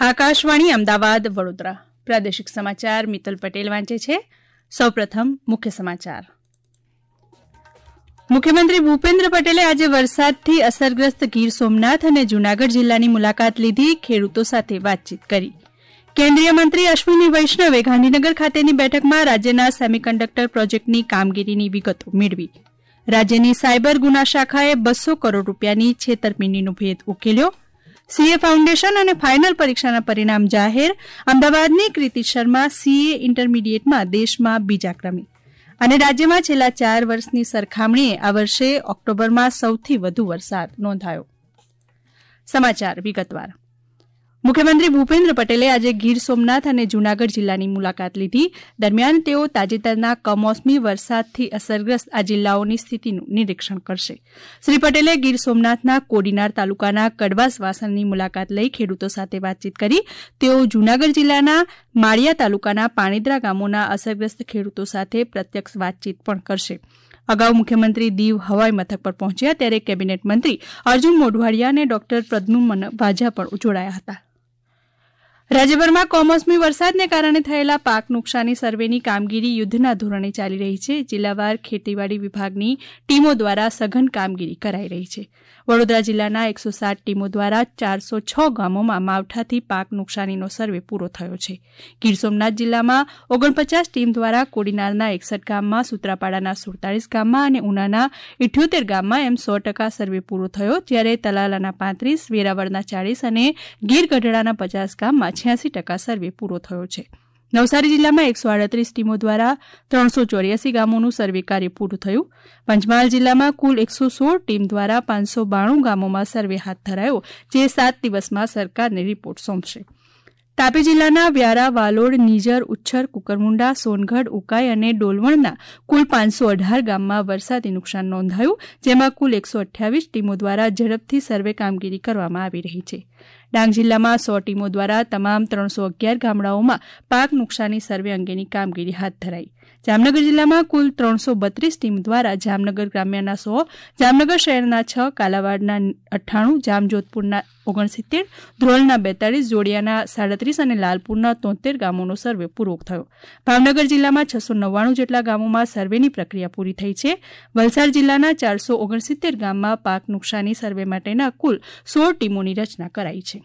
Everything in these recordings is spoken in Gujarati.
આકાશવાણી અમદાવાદ વડોદરા પ્રાદેશિક સમાચાર મિત્તલ પટેલ વાંચે છે. સૌપ્રથમ મુખ્ય સમાચાર. મુખ્યમંત્રી ભૂપેન્દ્ર પટેલે આજે વરસાદથી અસરગ્રસ્ત ગીર સોમનાથ અને જૂનાગઢ જિલ્લાની મુલાકાત લીધી, ખેડૂતો સાથે વાતચીત કરી. કેન્દ્રીય મંત્રી અશ્વિની વૈષ્ણવે ગાંધીનગર ખાતેની બેઠકમાં રાજ્યના સેમિકન્ડક્ટર પ્રોજેક્ટની કામગીરીની વિગતો મેળવી. રાજ્યની સાયબર ગુના શાખાએ 200 કરોડ રૂપિયાની છેતરપિંડીનો ભેદ ઉકેલ્યો. સીએ ફાઉન્ડેશન અને ફાઇનલ પરીક્ષાના પરિણામ જાહેર. અમદાવાદની કૃતિ શર્મા સીએ ઇન્ટરમીડિયેટમાં દેશમાં બીજા ક્રમે. અને રાજ્યમાં છેલ્લા 4 વર્ષની સરખામણીએ આ વર્ષે ઓક્ટોબરમાં સૌથી વધુ વરસાદ નોંધાયો. સમાચાર વિગતવાર. મુખ્યમંત્રી ભૂપેન્દ્ર પટેલે આજે ગીર સોમનાથ અને જૂનાગઢ જિલ્લાની મુલાકાત લીધી. દરમિયાન તેઓ તાજેતરના કમોસમી વરસાદથી અસરગ્રસ્ત આ જિલ્લાઓની સ્થિતિનું નિરીક્ષણ કરશે. શ્રી પટેલે ગીર સોમનાથના કોડીનાર તાલુકાના કડવાસ વાસણની મુલાકાત લઈ ખેડૂતો સાથે વાતચીત કરી. તેઓ જૂનાગઢ જિલ્લાના માળિયા તાલુકાના પાણીદ્રા ગામોના અસરગ્રસ્ત ખેડૂતો સાથે પ્રત્યક્ષ વાતચીત પણ કરશે. અગાઉ મુખ્યમંત્રી દીવ હવાઈ મથક પર પહોંચ્યા ત્યારે કેબિનેટ મંત્રી અર્જુન મોઢવાડિયા અને ડોક્ટર પ્રદ્યુમ્ન વાઝા પણ જોડાયા હતા. રાજ્યભરમાં કમોસમી વરસાદને કારણે થયેલા પાક નુકસાની સર્વેની કામગીરી યુદ્ધના ધોરણે ચાલી રહી છે. જિલ્લાવાર ખેતીવાડી વિભાગની ટીમો દ્વારા સઘન કામગીરી કરાઈ રહી છે. વડોદરા જિલ્લાના 107 ટીમો દ્વારા 406 ગામોમાં માવઠાથી પાક નુકસાનીનો સર્વે પૂરો થયો છે. ગીર સોમનાથ જિલ્લામાં 49 ટીમ દ્વારા કોડીનારના 61 ગામમાં, સૂત્રાપાડાના 47 ગામમાં અને ઉનાના 78 ગામમાં એમ 100% સર્વે પૂરો થયો, જ્યારે તલાલાના 35, વેરાવળના 40 અને ગીર ગઢડાના 50 ગામમાં 86% સર્વે પૂરો થયો છે. નવસારી જિલ્લામાં 138 ટીમો દ્વારા 384 ગામોનું સર્વે કાર્ય પૂરું થયું. પંચમહાલ જિલ્લામાં કુલ 116 ટીમ દ્વારા 592 ગામોમાં સર્વે હાથ ધરાયો, જે 7 દિવસમાં સરકારને રિપોર્ટ સોંપશે. તાપી જિલ્લાના વ્યારા, વાલોડ, નીજર, ઉચ્છર, કુકરમુંડા, સોનગઢ, ઉકાઈ અને ડોલવણના કુલ 518 ગામમાં વરસાદી નુકસાન નોંધાયું, જેમાં કુલ 128 ટીમો દ્વારા ઝડપથી સર્વે કામગીરી કરવામાં આવી રહી છે. ડાંગ જિલ્લામાં 100 ટીમો દ્વારા તમામ 311 ગામડાઓમાં પાક નુકસાની સર્વે અંગેની કામગીરી હાથ ધરાઈ. જામનગર જિલ્લામાં કુલ 332 ટીમ દ્વારા જામનગર ગ્રામ્યના 100, જામનગર શહેરના 6, કાલાવાડના 98, જામજોધપુરના 69, ધ્રોલના 42, જોડિયાના 37 અને લાલપુરના 73 ગામોનો સર્વે પૂરો થયો. ભાવનગર જિલ્લામાં 699 જેટલા ગામોમાં સર્વેની પ્રક્રિયા પૂરી થઈ છે. વલસાડ જિલ્લાના 469 ગામમાં પાક નુકસાની સર્વે માટેના કુલ 16 ટીમોની રચના કરાઈ છે.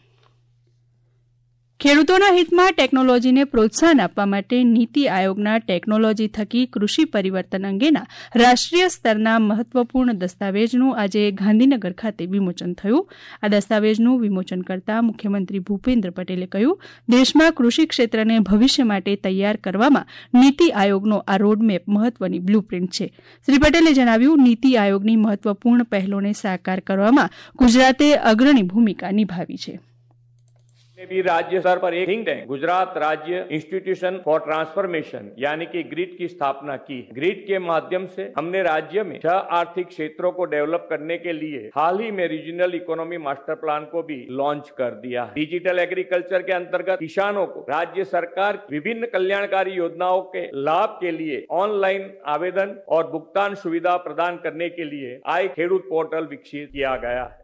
ખેડૂતોના હિતમાં ટેકનોલોજીને પ્રોત્સાહન આપવા માટે નીતિ આયોગના ટેકનોલોજી થકી કૃષિ પરિવર્તન અંગેના રાષ્ટ્રીય સ્તરના મહત્વપૂર્ણ દસ્તાવેજનું આજે ગાંધીનગર ખાતે વિમોચન થયું. આ દસ્તાવેજનું વિમોચન કરતા મુખ્યમંત્રી ભૂપેન્દ્ર પટેલે કહ્યું, દેશમાં કૃષિ ક્ષેત્રને ભવિષ્ય માટે તૈયાર કરવામાં નીતિ આયોગનો આ રોડમેપ મહત્વની બ્લુપ્રિન્ટ છે. શ્રી પટેલે જણાવ્યું, નીતિ આયોગની મહત્વપૂર્ણ પહેલોને સાકાર કરવામાં ગુજરાતે અગ્રણી ભૂમિકા નિભાવી છે. भी राज्य स्तर पर एक थिंक टैंक गुजरात राज्य इंस्टीट्यूशन फॉर ट्रांसफॉर्मेशन यानी कि ग्रिड की स्थापना की. ग्रिड के माध्यम से हमने राज्य में 6 आर्थिक क्षेत्रों को डेवलप करने के लिए हाल ही में रीजनल इकोनॉमी मास्टर प्लान को भी लॉन्च कर दिया. डिजिटल एग्रीकल्चर के अंतर्गत किसानों को राज्य सरकार विभिन्न कल्याणकारी योजनाओं के लाभ के लिए ऑनलाइन आवेदन और भुगतान सुविधा प्रदान करने के लिए आय खेडूत पोर्टल विकसित किया गया है.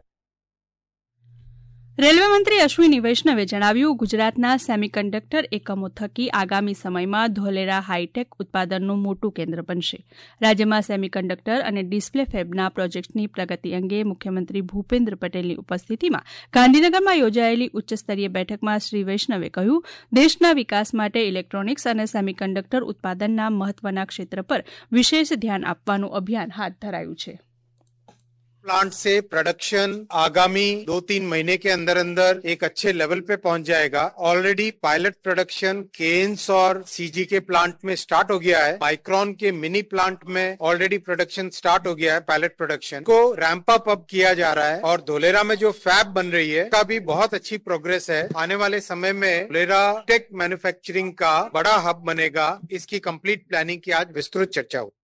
રેલવે મંત્રી અશ્વિની વૈષ્ણવે જણાવ્યું, ગુજરાતના સેમિકન્ડક્ટર એકમો થકી આગામી સમયમાં ધોલેરા હાઈટેક ઉત્પાદનનું મોટું કેન્દ્ર બનશે. રાજ્યમાં સેમિકન્ડક્ટર અને ડિસ્પ્લે ફેબના પ્રોજેક્ટની પ્રગતિ અંગે મુખ્યમંત્રી ભૂપેન્દ્ર પટેલની ઉપસ્થિતિમાં ગાંધીનગરમાં યોજાયેલી ઉચ્ચસ્તરીય બેઠકમાં શ્રી વૈષ્ણવે કહ્યું, દેશના વિકાસ માટે ઇલેક્ટ્રોનિક્સ અને સેમિકન્ડક્ટર ઉત્પાદનના મહત્વના ક્ષેત્ર પર વિશેષ ધ્યાન આપવાનું અભિયાન હાથ ધરાયું છે. प्लांट से प्रोडक्शन आगामी 2-3 महीने के अंदर अंदर एक अच्छे लेवल पे पहुंच जाएगा. ऑलरेडी पायलट प्रोडक्शन केन्स और सीजी के प्लांट में स्टार्ट हो गया है. माइक्रोन के मिनी प्लांट में ऑलरेडी प्रोडक्शन स्टार्ट हो गया है. पायलट प्रोडक्शन को रैंप अप किया जा रहा है और धोलेरा में जो फैब बन रही है का भी बहुत अच्छी प्रोग्रेस है. आने वाले समय में धोलेरा टेक मैन्युफैक्चरिंग का बड़ा हब बनेगा. इसकी कंप्लीट प्लानिंग की आज विस्तृत चर्चा हुई.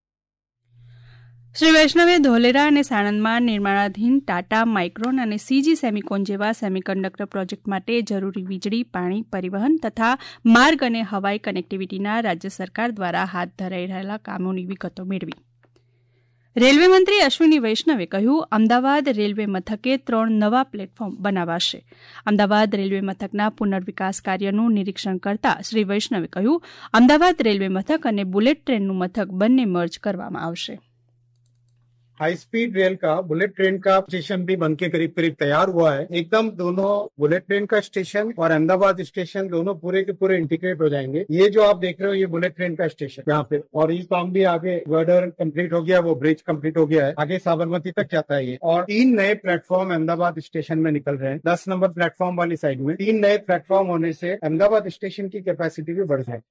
શ્રી વૈષ્ણવે ધોલેરા અને સાણંદમાં નિર્માણાધીન ટાટા, માઇક્રોન અને સીજી સેમિકોન જેવા સેમિકન્ડક્ટર પ્રોજેક્ટ માટે જરૂરી વીજળી, પાણી, પરિવહન તથા માર્ગ અને હવાઈ કનેક્ટિવિટીના રાજ્ય સરકાર દ્વારા હાથ ધરાઈ રહેલા કામોની વિગતો મેળવી. રેલવે મંત્રી અશ્વિની વૈષ્ણવે કહ્યું, અમદાવાદ રેલવે મથકે 3 નવા પ્લેટફોર્મ બનાવાશે. અમદાવાદ રેલવે મથકના પુનર્વિકાસ કાર્યનું નિરીક્ષણ કરતા શ્રી વૈષ્ણવે કહ્યું, અમદાવાદ રેલવે મથક અને બુલેટ ટ્રેનનું મથક બંને મર્જ કરવામાં આવશે. हाई स्पीड रेल का बुलेट ट्रेन का स्टेशन भी बनके करीब करीब तैयार हुआ है. एकदम दोनों बुलेट ट्रेन का स्टेशन और अहमदाबाद स्टेशन दोनों पूरे के पूरे इंटीग्रेट हो जाएंगे. ये जो आप देख रहे हो ये बुलेट ट्रेन का स्टेशन यहाँ पे, और ये काम भी आगे गर्डर कंप्लीट हो गया, वो ब्रिज कंप्लीट हो गया है, आगे साबरमती तक जाता है ये. और 3 नए प्लेटफॉर्म अहमदाबाद स्टेशन में निकल रहे हैं. 10 नंबर प्लेटफॉर्म वाली साइड में 3 नए प्लेटफॉर्म होने से अहमदाबाद स्टेशन की कैपेसिटी भी बढ़ जाएगी.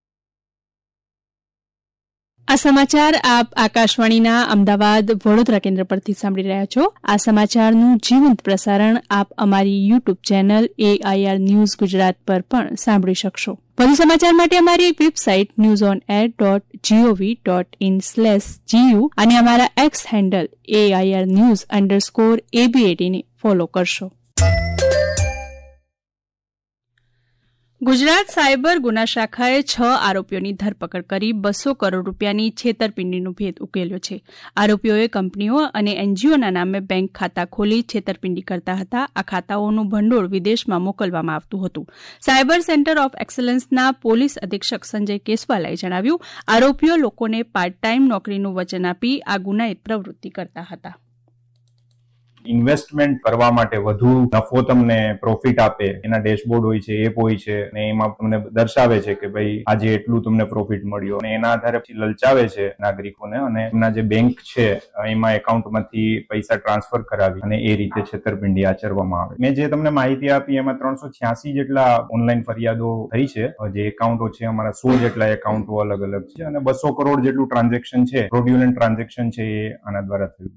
આ સમાચાર આપ આકાશવાણીના અમદાવાદ વડોદરા કેન્દ્ર પરથી સાંભળી રહ્યા છો. આ સમાચારનું જીવંત પ્રસારણ આપ અમારી YouTube channel AIR news Gujarat પર પણ સાંભળી શકશો. વધુ સમાચાર માટે અમારી વેબસાઇટ newsonair.gov.in/gu અને અમારા એક્સ હેન્ડલ AIR_news_ABAD ને ફોલો કરશો. ગુજરાત સાયબર ગુના શાખાએ 6 આરોપીઓની ધરપકડ કરી 200 કરોડ રૂપિયાની છેતરપિંડીનો ભેદ ઉકેલ્યો છે. આરોપીઓએ કંપનીઓ અને એનજીઓના નામે બેંક ખાતા ખોલી છેતરપિંડી કરતા હતા. આ ખાતાઓનું ભંડોળ વિદેશમાં મોકલવામાં આવતું હતું. સાયબર સેન્ટર ઓફ એક્સલન્સના પોલીસ અધિક્ષક સંજય કેસવાલાએ જણાવ્યું, આરોપીઓ લોકોને પાર્ટ ટાઈમ નોકરીનું વચન આપી આ ગુનાહિત પ્રવૃત્તિ કરતા હતા. ઇન્વેસ્ટમેન્ટ કરવા માટે વધુ નફો તમને પ્રોફિટ આપે એના ડેશબોર્ડ હોય છે, એપ હોય છે, અને એમાં તમને દર્શાવે છે કે ભાઈ આજે એટલું તમને પ્રોફિટ મળ્યો, અને એના આધારે લલચાવે છે નાગરિકોને, અને એમના જે બેંક છે એમાં એકાઉન્ટમાંથી પૈસા ટ્રાન્સફર કરાવી અને એ રીતે છેતરપિંડી આચરવામાં આવે. મેં જે તમને માહિતી આપી એમાં 386 જેટલા ઓનલાઈન ફરિયાદો થઈ છે. જે એકાઉન્ટો છે અમારા 100 જેટલા એકાઉન્ટો અલગ અલગ છે, અને 200 કરોડ જેટલું ટ્રાન્ઝેક્શન છે, ફ્રોડ્યુલન્ટ ટ્રાન્ઝેક્શન છે, એ આના દ્વારા થયું.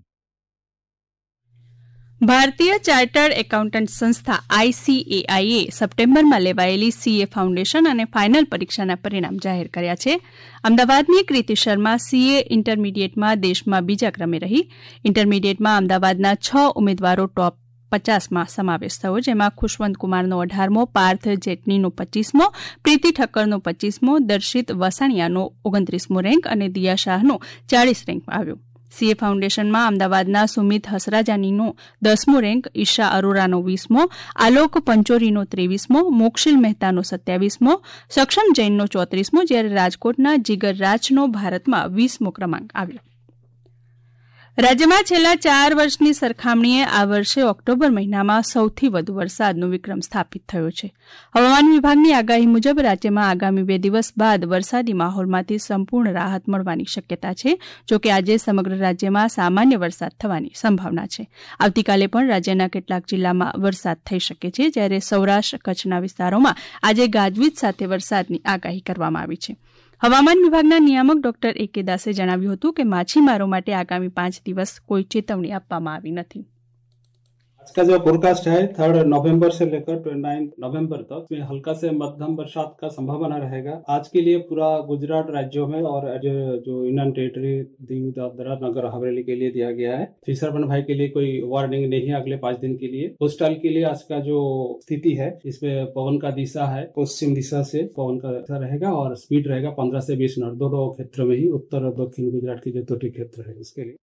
ભારતીય ચાર્ટર્ડ એકાઉન્ટન્ટ સંસ્થા ICAI એ સપ્ટેમ્બરમાં લેવાયેલી CA ફાઉન્ડેશન અને ફાઇનલ પરીક્ષાના પરિણામ જાહેર કર્યા છે. અમદાવાદની કૃતિ શર્મા CA ઇન્ટરમીડિયેટમાં દેશમાં બીજા ક્રમે રહી. ઇન્ટરમીડિયેટમાં અમદાવાદના 6 ઉમેદવારો ટોપ 50માં સમાવેશ થયો, જેમાં ખુશવંત કુમારનો 18મો, પાર્થ જેટનીનો 25મો, પ્રીતિ ઠક્કરનો 25મો, દર્શિત વસાણિયાનો 29મો રેન્ક અને દિયા શાહનો 40 રેન્ક આવ્યો. CA ફાઉન્ડેશનમાં અમદાવાદના સુમિત હસરાજાનીનો 10મો રેન્ક, ઈશા અરોરાનો 20મો, આલોક પંચોરીનો 23મો, મોક્ષિલ મહેતાનો 27મો, સક્ષમ જૈનનો 34મો, જ્યારે રાજકોટના જીગર રાજનો ભારતમાં 20મો ક્રમાંક આવ્યો. રાજ્યમાં છેલ્લા 4 વર્ષની સરખામણીએ આ વર્ષે ઓક્ટોબર મહિનામાં સૌથી વધુ વરસાદનો વિક્રમ સ્થાપિત થયો છે. હવામાન વિભાગની આગાહી મુજબ રાજ્યમાં આગામી 2 દિવસ બાદ વરસાદી માહોલમાંથી સંપૂર્ણ રાહત મળવાની શક્યતા છે. જોકે આજે સમગ્ર રાજ્યમાં સામાન્ય વરસાદ થવાની સંભાવના છે. આવતીકાલે પણ રાજ્યના કેટલાક જિલ્લામાં વરસાદ થઈ શકે છે, જ્યારે સૌરાષ્ટ્ર કચ્છના વિસ્તારોમાં આજે ગાજવીજ સાથે વરસાદની આગાહી કરવામાં આવી છે. હવામાન વિભાગના નિયામક ડોક્ટર AK દાસે જણાવ્યું હતું કે માછીમારો માટે આગામી 5 દિવસ કોઈ ચેતવણી આપવામાં આવી નથી. आज का जो फोरकास्ट है 3 नवंबर से लेकर 29 नवंबर तक में हल्का से मध्यम बरसात का संभावना रहेगा. आज के लिए पूरा गुजरात राज्यों में और जो यूनियन टेरिटरी दीव दादरा नगर हवेली के लिए दिया गया है. फिशरमैन भाई के लिए कोई वार्निंग नहीं है अगले 5 दिन के लिए. कोस्टल के लिए आज का जो स्थिति है इसमें पवन का दिशा है पश्चिम दिशा से पवन का दिशा रहेगा और स्पीड रहेगा 15 से 20 नॉट. दोनों क्षेत्रों में ही उत्तर और दक्षिण गुजरात के जो तटीय क्षेत्र है इसके लिए.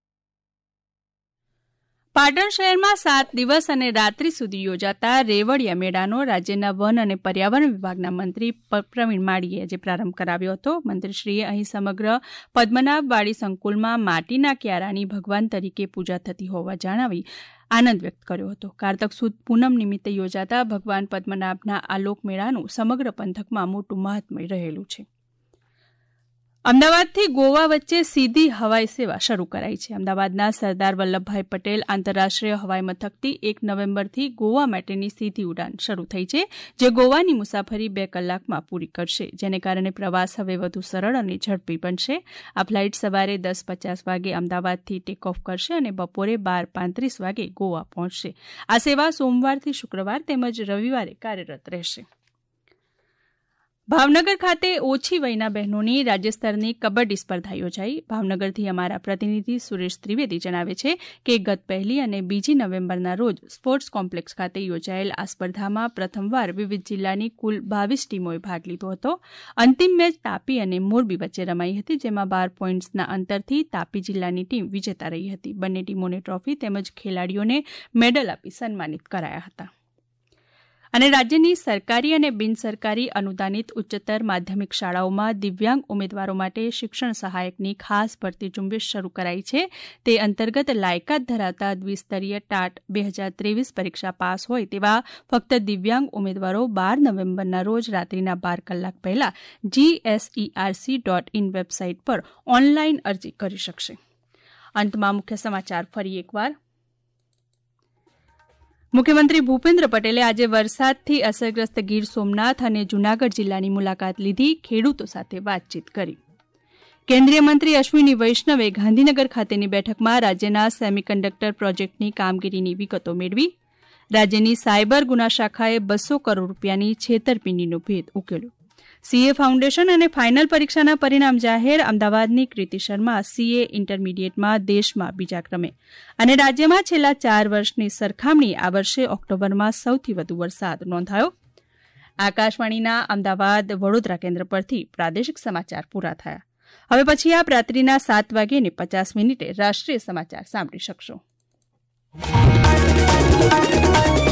પાટણ શહેરમાં 7 દિવસ અને રાત્રિ સુધી યોજાતા રેવડિયા મેળાનો રાજ્યના વન અને પર્યાવરણ વિભાગના મંત્રી પ્રવીણ માળીએ આજે પ્રારંભ કરાવ્યો હતો. મંત્રીશ્રીએ અહીં સમગ્ર પદ્મનાભવાડી સંકુલમાં માટીના ક્યારાની ભગવાન તરીકે પૂજા થતી હોવા જણાવી આનંદ વ્યક્ત કર્યો હતો. કારતક સુદ પૂનમ નિમિત્તે યોજાતા ભગવાન પદ્મનાભના આ લોકમેળાનું સમગ્ર પંથકમાં મોટું મહાત્મ્ય રહેલું છે. અમદાવાદથી ગોવા વચ્ચે સીધી હવાઈ સેવા શરૂ કરાઈ છે. અમદાવાદના સરદાર વલ્લભભાઈ પટેલ આંતરરાષ્ટ્રીય હવાઈ મથકથી 1 નવેમ્બરથી ગોવા માટેની સીધી ઉડાન શરૂ થઈ છે, જે ગોવાની મુસાફરી 2 કલાકમાં પૂરી કરશે, જેને કારણે પ્રવાસ હવે વધુ સરળ અને ઝડપી બનશે. આ ફ્લાઇટ સવારે 10:50 વાગે અમદાવાદથી ટેક ઓફ કરશે અને બપોરે 12:35 વાગે ગોવા પહોંચશે. આ સેવા સોમવારથી શુક્રવાર તેમજ રવિવારે કાર્યરત રહેશે. ભાવનગર ખાતે ઓછી વયના બહેનોની રાજ્યસ્તરની કબડ્ડી સ્પર્ધા યોજાઈ. ભાવનગરથી અમારા પ્રતિનિધિ સુરેશ ત્રિવેદી જણાવે છે કે ગત 1 અને 2 નવેમ્બરના રોજ સ્પોર્ટ્સ કોમ્પ્લેક્સ ખાતે યોજાયેલ આ સ્પર્ધામાં પ્રથમવાર વિવિધ જિલ્લાની કુલ 22 ટીમોએ ભાગ લીધો હતો. અંતિમ મેચ તાપી અને મોરબી વચ્ચે રમાઈ હતી, જેમાં 12 પોઈન્ટ્સના અંતરથી તાપી જિલ્લાની ટીમ વિજેતા રહી હતી. બંને ટીમોને ટ્રોફી તેમજ ખેલાડીઓને મેડલ આપી સન્માનિત કરાયા હતા. અને રાજ્યની સરકારી અને બિનસરકારી અનુદાનિત ઉચ્ચતર માધ્યમિક શાળાઓમાં દિવ્યાંગ ઉમેદવારો માટે શિક્ષણ સહાયકની ખાસ ભરતી ઝુંબેશ શરૂ કરાઈ છે. તે અંતર્ગત લાયકાત ધરાવતા દ્વિસ્તરીય ટાટ 2023 પરીક્ષા પાસ હોય તેવા ફક્ત દિવ્યાંગ ઉમેદવારો 12 નવેમ્બરના રોજ રાત્રિના 12 કલાક પહેલા GSERC.in વેબસાઇટ પર ઓનલાઈન અરજી કરી શકશે. અંતમાં મુખ્ય સમાચાર ફરી એકવાર. મુખ્યમંત્રી ભૂપેન્દ્ર પટેલે આજે વરસાદથી અસરગ્રસ્ત ગીર સોમનાથ અને જૂનાગઢ જિલ્લાની મુલાકાત લીધી, ખેડૂતો સાથે વાતચીત કરી. કેન્દ્રીય મંત્રી અશ્વિની વૈષ્ણવે ગાંધીનગર ખાતેની બેઠકમાં રાજ્યના સેમિકન્ડક્ટર પ્રોજેક્ટની કામગીરીની વિગતો મેળવી. રાજ્યની સાયબર ગુના શાખાએ 200 કરોડ રૂપિયાની છેતરપિંડીનો ભેદ ઉકેલ્યો. સીએ ફાઉન્ડેશન અને ફાઇનલ પરીક્ષાના પરિણામ જાહેર. અમદાવાદની કૃતિ શર્મા સીએ ઇન્ટરમીડિયેટમાં દેશમાં બીજા ક્રમે. અને રાજ્યમાં છેલ્લા 4 વર્ષની સરખામણી આ વર્ષે ઓક્ટોબરમાં સૌથી વધુ વરસાદ નોંધાયો. આકાશવાણીના અમદાવાદ વડોદરા કેન્દ્ર પરથી પ્રાદેશિક સમાચાર પૂરા થયા. હવે પછી આપ રાત્રિના 7:50 રાષ્ટ્રીય સમાચાર સાંભળી શકશો.